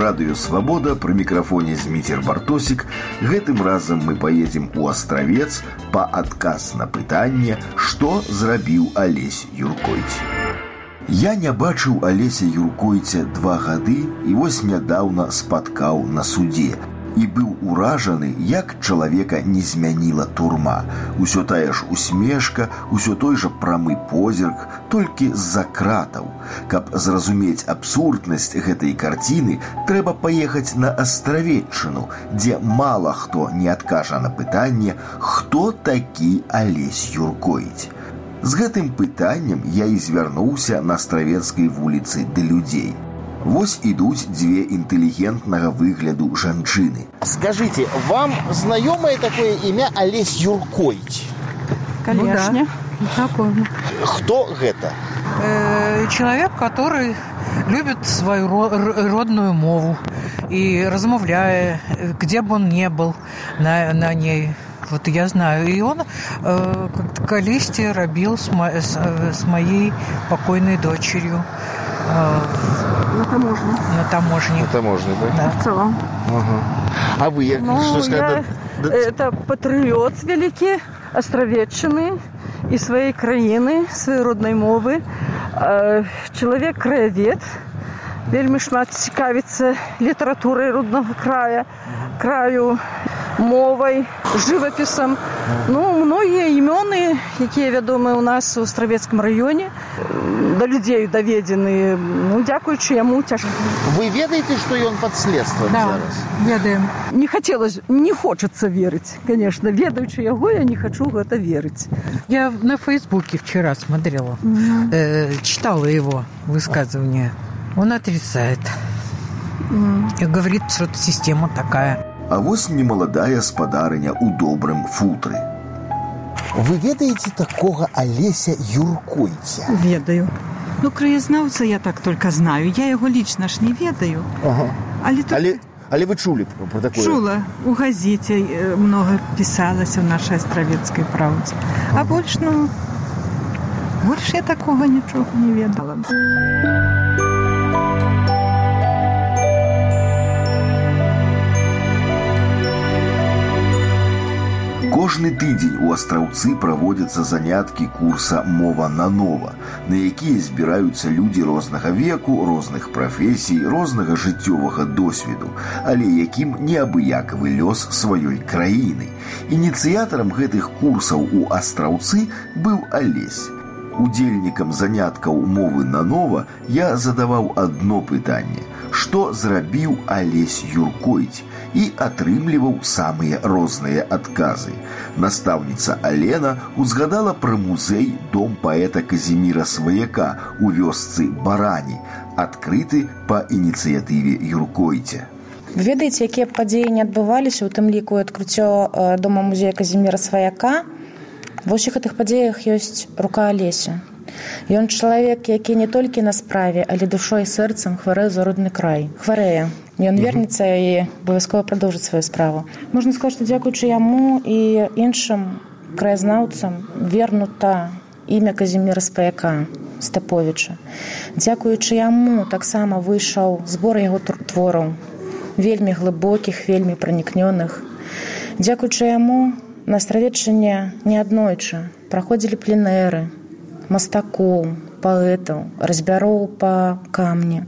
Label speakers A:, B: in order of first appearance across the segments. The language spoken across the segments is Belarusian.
A: Радио Свобода, при микрофоне Змитер Бартосик. Гэтым разом мы поедем у Островец по отказ на пытанне, что зрабіў Алесь Юркойць. Я не бачыў Алеся Юркойця 2 гады і вось нядаўна спаткаў на суде. І быў уражаны, як чалавека не змяніла турма. Усё тая ж усмешка, усё той жа прамы позірк, толькі з-за кратаў. Каб зразумець абсурднасць гэтай карціны, трэба паехаць на Астравеччыну, дзе мала хто не адкажа на пытанне, хто такі Алесь Юркойць. З гэтым пытаннем я і звярнуўся на Астравецкай вуліцы да людзей. Вось ідуць 2 інтэлігентнага выгляду жанчыны.
B: Скажите, вам знакомое такое имя Алесь Юркойць?
C: Конечно, знакомо.
B: Кто это?
C: Человек, который любит свою родную мову и размовляя, где бы он ни был на ней. Вот я знаю. И он колись робил с моей покойной дочерью.
D: На таможне.
C: На таможне.
B: На таможне, да?
C: Да.
D: В целом.
B: Ага. А вы, что сказать?
D: Это патриот великий Островеччины и своей краины, своей родной мовы. Человек-краевед. Вельмі шмат цікавіцца літаратурай родного краю, мовай, жывапісам. Многія імёны, якія вядомыя ў нас у Астравецкім раёне, да людзей даведзены. Дзякуючы яму цяжка.
B: Вы ведаеце, што ён пад следствам зараз?
C: Ведаем.
D: Не хочется верить, конечно. Ведаючы яго, я не хочу в это верить.
C: Я на Фейсбуке вчера смотрела, читала его высказывание. Он отрицает. И говорит, что это система такая.
A: А вось немаладая спадарыня у добрым футры.
B: Вы ведаеце такога Алеся Юркойця?
E: Ведаю. Краязнаўца я так только знаю. Я его лично ж не ведаю.
B: Ага. Але вы чулі про такое?
E: Чула. У газете много писалось в нашей Островецкой правде. А больше я такого ничего не ведала.
A: Кожны тыдзень у Астраўцы праводзяцца заняткі курса «Мова на нова», на якія збіраюцца людзі рознага веку, розных прафесій, рознага жыццёвага досведу, але якім неабыякавы лёс сваёй краіны. Ініцыятарам гэтых курсаў у Астраўцы быў Алесь. Удзельнікам заняткаў «Мовы на нова» я задаваў адно пытанне – што зрабіў Алесь Юркойць, і атрымліваў самыя розныя адказы. Настаўніца Алена узгадала пра музей «Дом паэта Казіміра Сваяка» у вёсцы Барані, адкрыты па ініцыятыве Юркойця.
F: Вы ведаеце, якія падзеі не адбываліся, у тым ліку адкрыццё дома музея Казіміра Сваяка? Ва ўсіх гэтых падзеях ёсць рука Алеся. Ён чалавек, які не толькі на справе, але душой і сэрцам хварэе за родны край. Хварэе. Ён вернецца і абавязкова прадоўжыць сваю справу. Можна сказаць, што дзякуючы яму і іншым краязнаўцам вернута імя Казіміра Сваяка Стаповіча. Дзякуючы яму таксама выйшаў збор яго твораў, вельмі глыбокіх, вельмі пранікнёных. Дзякуючы яму на Астравеччыне неаднойчы праходзілі пленэры мастакоў, паэтаў, разьбяроў па камні.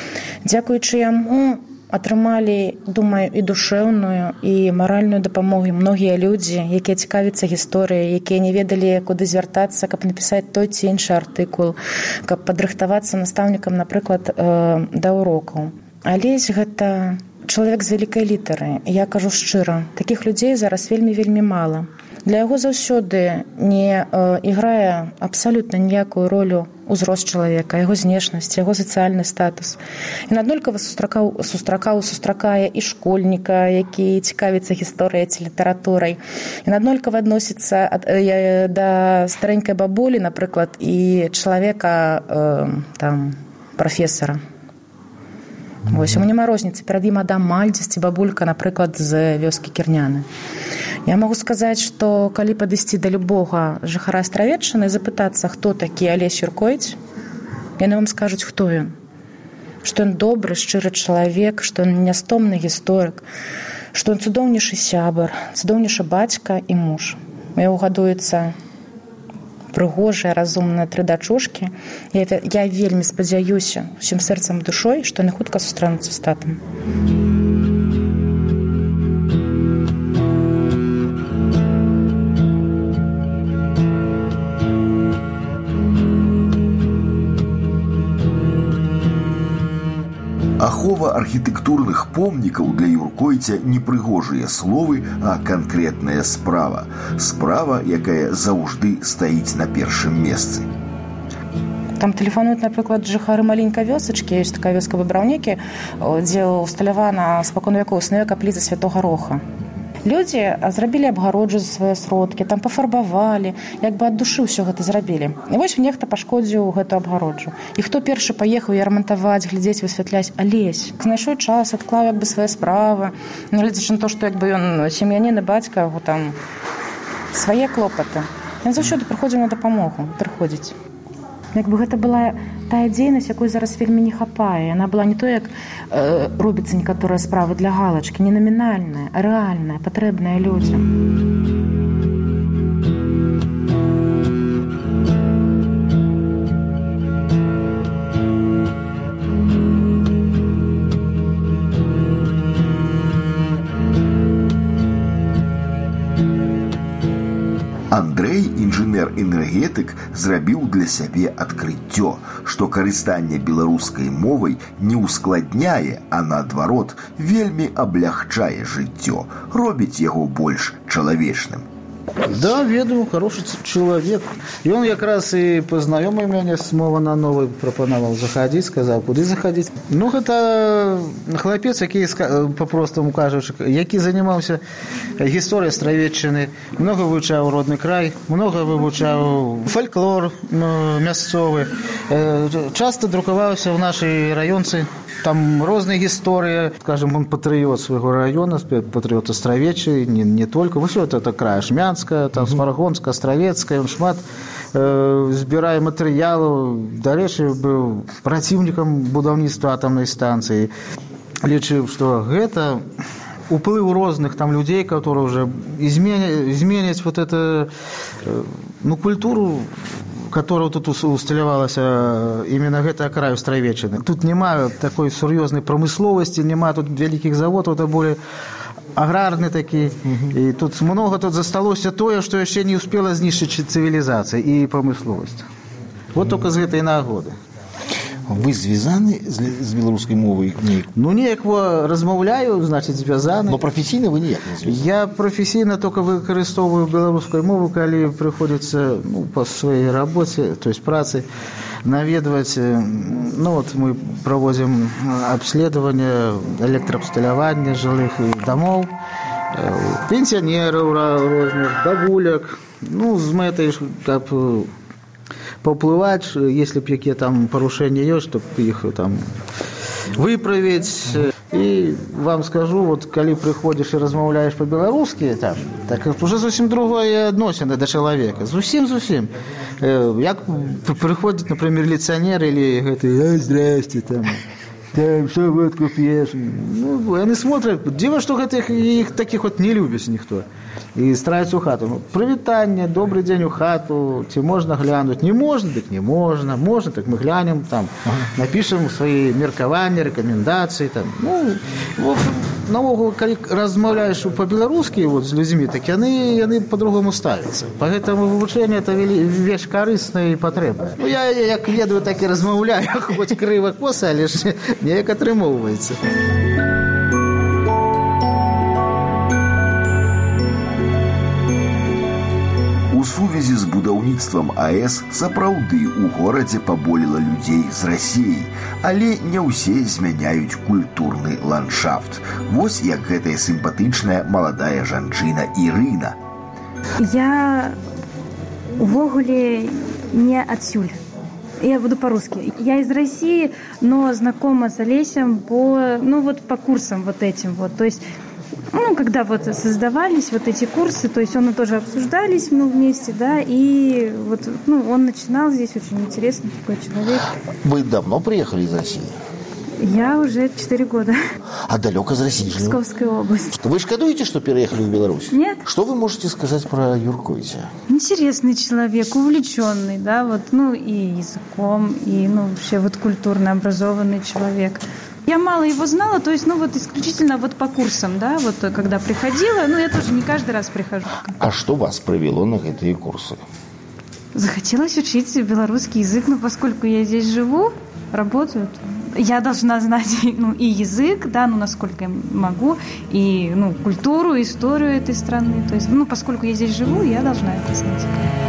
F: Дзякуючы яму атрымалі, думаю, і душэўную, і маральную дапамогу многія людзі, якія цікавяцца гісторыяй, якія не ведалі, куды звяртацца, каб напісаць той ці іншы артыкул, каб падрыхтавацца настаўнікам, напрыклад, да урокаў. Алесь гэта чалавек з вялікай літары. Я кажу шчыра, такіх людзей зараз вельмі-вельмі мала. Для яго заўсёды не іграе абсалютна ніякую ролю узрост чалавека, яго знешнасць, яго сацыяльны статус. Ён аднолькава сустракае і школьніка, які цікавіцца гісторыяй ці літаратурай. Ён аднолькава адносіцца да старэнькай бабулі, напрыклад, і чалавека, прафесара. Вось, яму няма розніцы, перад ім Адам Мальдзіс ці бабулька, напрыклад, з вёскі Кірняны. Я могу сказаць, што калі падысці да любога жыхара Астравеччыны і запытацца, хто такі Алесь Юркойць, яны вам скажуць, хто ён. што ён добры, шчыры чалавек, што ён нястомны гісторык, што ён цудоўнейшы сябар, цудоўнейшы бацька і муж. У яго гадуецца прыгожыя, разумныя 3 дачушкі. Я вельмі спадзяюся усім сэрцам душой, што яны хутка сустрэнуцца з татам.
A: Ахова архітэктурных помнікаў для Юркойця не прыгожыя словы, а канкрэтная справа. Справа, якая заўжды стаіць на першым месцы.
F: Там тэлефануюць, напрыклад, жыхары маленькай вёсачкі, ёсць такая вёска Выбраўнікі, дзе ўсталявана спакон вякоў існуе капліца Святога Роха. Людзі зрабілі абгароджу за свае сродкі, там пафарбавалі, як бы ад душы ўсё гэта зрабілі. І вось нехта пашкодзіў гэту абгароджу. І хто першы паехаў яе рамантаваць, глядзець, высвятляць? Алесь. Знайшоў час, адклаў як бы свае справы. Глядзячы на то, што як бы ён сем'янін і бацька, яго там свае клопаты. Ён заўсёды прыходзіў на дапамогу, прыходзіць. Як бы гэта была тая дзейнасць, якой зараз вельмі не хапае. Яна была не то, як робіцца некаторыя справы для галачкі, не намінальная, а рэальная, патрэбная людзям.
A: Андрэй, інжынер-энергетык, зрабіў для сябе адкрыццё, што карыстанне беларускай мовай не ускладняе, а наадварот, вельмі аблягчае жыццё, робіць яго больш чалавечным.
B: Да, ведаю, хороший чалавек. Ён якраз і пазнаёміў мяне з мова на новай, прапанаваў заходить, сказаў, куды заходить. Ну, гэта хлапец, які, по-простаму кажучы, які занимаўся гісторыяй Астравеччыны, много вывучаў родны край, много вывучаў фальклор мясцовы, часто друкаваўся ў нашай раёнцы. Там розныя гісторыі, скажем, он патрыёт свайго раёна, патрыёт Астравеччыны, не только. Усё это края Шмянская, там Смаргонская, Астравецкая, он шмат збірае матэрыялаў. Дарэчы, быў праціўнікам будаўніцтва атамнай станцыі. Лічыў, што гэта уплыў розных там людзей, которые уже изменяць вот это, культуру, которая тут усталявалась именно гэта краю Астравеччыны. Тут няма такой сур'ёзнай прамысловасці, няма тут вялікіх заводаў, это более аграрны такі. І тут много тут засталося тое, што яшчэ не успела знішчыць цывілізацыя і прамысловасць. Вот только з гэтай нагоды.
G: Вы звязаны з беларускай мовай?
B: Неяк размаўляю, значыць, звязаны.
G: Но прафесійна вы ніяк не звязаны?
B: Я прафесійна толькі выкарыстоўваю беларускую мову, калі прыходзіцца па сваёй рабоце, то есть працы, наведваць. Вот мы праводзім абследаванне электраабсталявання жылых дамоў, пенсіянераў розных, бабуляк, з мэтай, каб паўплываць, если б якія там парушэнні ёсць, то іх там выправіць. І вам скажу, вот калі прыходзіш і размаўляеш па-беларускі, так уже зусім другое адносіны да чалавека. Зусім. Як прыходзіць, например, міліцыянер или гэты «Здрасте, там что водку п'еш?» Яны смотрят, дзіва, што гэтых іх такіх вот не любіць ніхто. І стараюцца ў хату. Прывітанне, добрый дзень у хату, ці можна глянуць? Не можна, дык не можна. Можна, так мы глянем, там, напішам свае меркаванні, рэкамендацыі. Наогул, калі размаўляеш па-беларускі з людзьмі, так яны по-другому ставяцца. Поэтому вывучэнне – это вещь карысная і патрэбная. Я як ведаю, так і размаўляю, хоць крыва-коса, але ж неяк атрымоўваецца.
A: У сувязі з будаўніцтвам АЭС сапраўды ў горадзе паболела людзей з Расіі, але не ўсе змяняюць культурны ландшафт. Вось як гэтая сімпатычная маладая жанчына Ірына.
H: Я увогуле не адсюль. Я буду по-русски. Я из России, но знакома с Олесем по курсам вот этим вот. То есть когда вот создавались вот эти курсы, то есть он тоже обсуждались вместе, да, и он начинал здесь, очень интересный такой человек.
G: Вы давно приехали из России?
H: Я уже 4 года.
G: А далеко из России живем?
H: Псковская область.
G: Вы шкодуете, что переехали в Беларусь?
H: Нет.
G: Что вы можете сказать про Юркойця?
H: Интересный человек, увлеченный, да, вот, ну, и языком, и, ну, вообще вот культурно образованный человек. Я мало его знала, то есть, ну, вот исключительно вот по курсам, да, вот когда приходила, ну, я тоже не каждый раз прихожу.
G: А что вас привело на эти курсы?
H: Захотелось учить белорусский язык, но поскольку я здесь живу, работаю, я должна знать, ну, и язык, да, ну, насколько я могу, и, ну, культуру, историю этой страны. То есть, ну, поскольку я здесь живу, я должна это знать.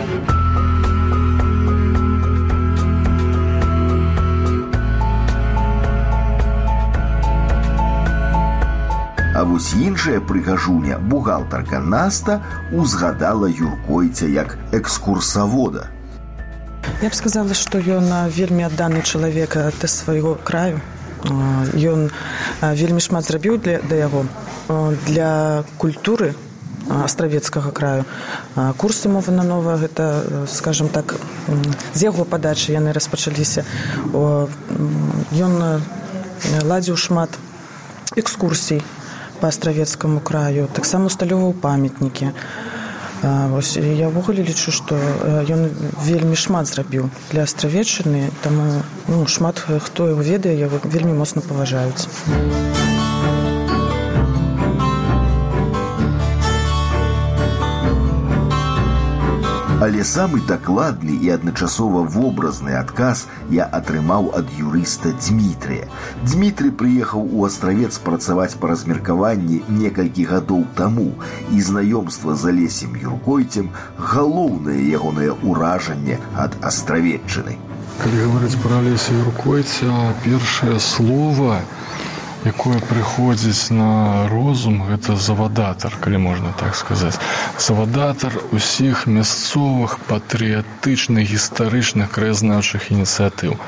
A: А вось іншая прыгажуня, бухгалтарка Наста, узгадала Юркойця як экскурсавода.
I: Я б сказала, што ён вельмі адданы чалавек да свайго краю. Ён вельмі шмат зрабіў для яго, для культуры астравецкага краю. Курсы мовы на нова, гэта, скажем так, з яго падачы яны распачаліся. Ён ладзіў шмат экскурсій па астравецкаму краю, таксама усталёўваў памятнікі. Я ўвогуле лічу, што ён вельмі шмат зрабіў для астравеччыны, таму шмат хто яго ведае, яго вельмі моцна паважаюць.
A: Але самы дакладны і адначасова вобразны адказ я атрымаў ад юрыста Дзмітрыя. Дзмітрый прыехаў у Астравец працаваць па размеркаванні некалькі гадоў таму, і знаёмства з Алесем Юркойцем галоўнае ягонае ўражанне ад астравеччыны.
J: Калі гаварыць пра Алеся Юркойця, першае слова, якое прыходзіць на розум, гэта завадатар, калі можна так сказаць. Завадатар усіх мясцовых патрыятычных, гістарычных, краязнаўчых ініцыятыў.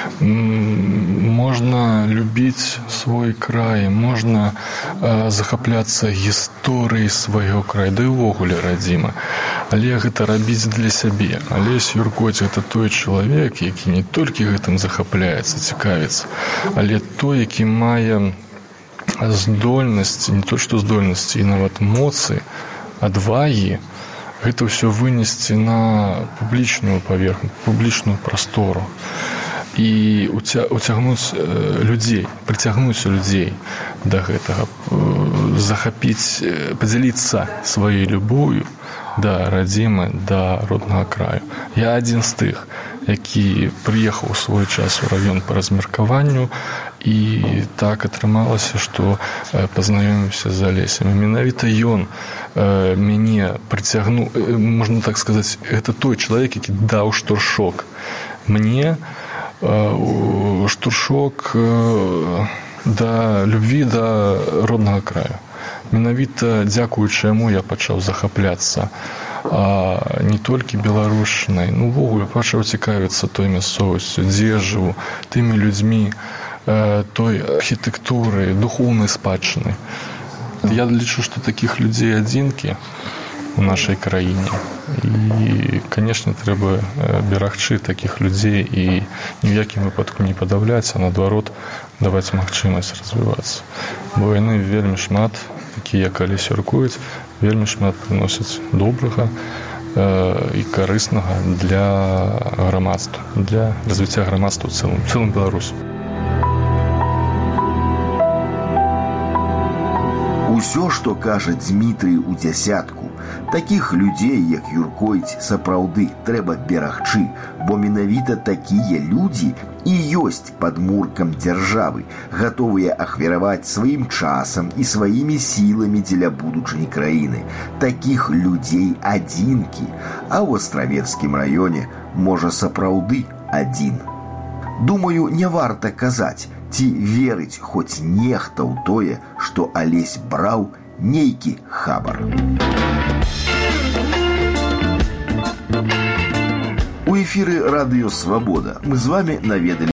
J: Можна любіць свой край, можна захапляцца гісторыяй свайго краю, да і ўвогуле радзіма. Але гэта рабіць для сябе. Алесь Юркойц – гэта той чалавек, які не толькі гэтым захапляецца, цікавіцца, але той, які мае здольнасці, не то што здольнасці, і нават моцы, адвагі, гэта ўсё вынесці на публічную паверхню, публічную прастору і уцягнуць людзей, прыцягнуць людзей да гэтага, захапіць, падзяліцца сваёй любоўю да радзімы, да роднага краю. Я адзін з тых, які прыехаў у свой час у раён па размеркаванню, і так атрымалася, што пазнаёміўся з Алесем. І менавіта ён мяне прыцягнуў, можна так сказаць, гэта той чалавек, які даў штуршок мне, штуршок да любві да роднага краю. Менавіта дзякуючы яму я пачаў захапляцца не толькі беларушчынай, увогуле пачаў цікавіцца той мясцовасцю, дзе жыву, тымі людзьмі, той архітэктуры, духоўнай спадчыны. Я лічу, што такіх людзей адзінкі у нашай краіне. І, канешне, трэба берагчы такіх людзей і ні ў якім выпадку не падаўляць, а наадварот даваць магчымасць развівацца. Бо яны вельмі шмат, такія як Алесь Юркойц, вельмі шмат прыносяць добрага і карыснага для грамадства, для развіцця грамадства ў цэлым Беларусі.
A: Усё, што кажа Дзмітрый у дзясятку, такіх людзей, як Юркойц, сапраўды трэба берагчы, бо менавіта такія людзі і ёсць падмуркам дзяржавы, гатовыя ахвяраваць сваім часам і сваімі сіламі дзеля будучыні краіны. Такіх людзей адзінкі, а ў Астравецкім раёне, можа, сапраўды адзін. Думаю, не варта казаць, ці верыць хоць нехта ў тое, што Алесь браў нейкі хабар. У эфіры радыё «Свабода» мы з вами наведалі